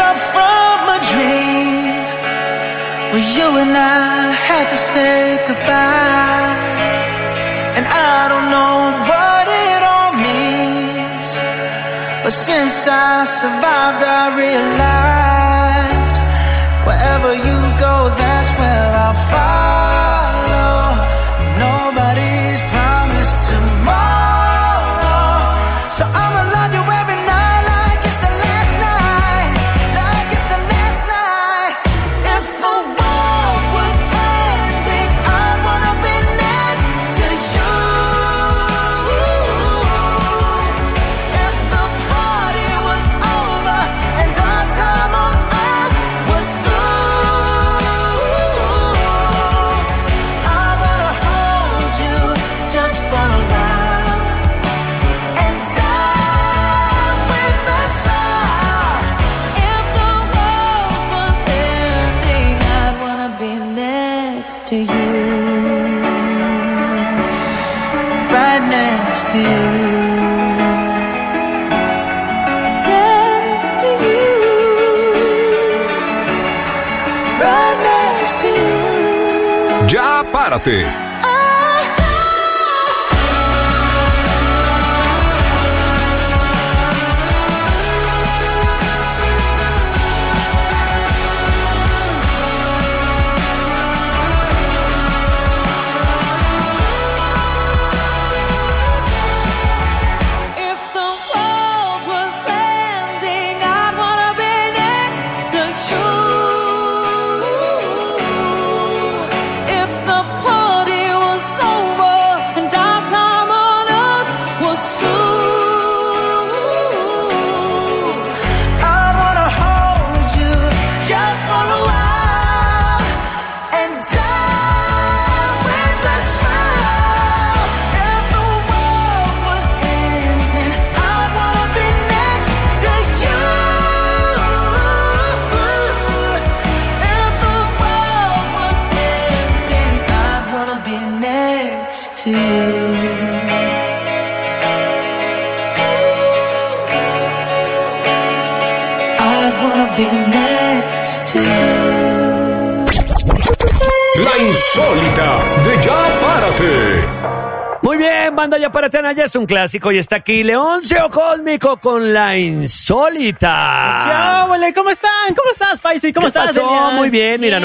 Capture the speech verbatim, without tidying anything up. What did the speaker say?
up from a dream where you and I had to say goodbye. And I don't know what it all means, but since I survived I realized wherever you go, that's where I'll follow. Nobody's promised tomorrow, so I'ma love you every night like it's the last night, like it's the last night. If the world was ending, I'd wanna be next to you. If the party was over and our time on earth was through, I wanna hold you just for a while and die with a smile. If the world was ending, I'd wanna be next to you, right next to you, next to you, right next to you. Ya párate. If the world was ending, I'd wanna be next to you. If the party was over and our time on earth was through, I wanna hold you just for a while and die with a smile. If the world was ending, I'd wanna be next to you. If the world was ending, I'd wanna be next to you. I'd wanna be next to you. La insólita de Ya párate. Muy bien, banda Ya párate, ya es un clásico y está aquí Leoncio Cósmico con La Insólita. ¿Qué huele? ¿Cómo están? ¿Cómo estás, Paisi? ¿Cómo ¿Qué estás, pasó? Elian? Muy bien, mira,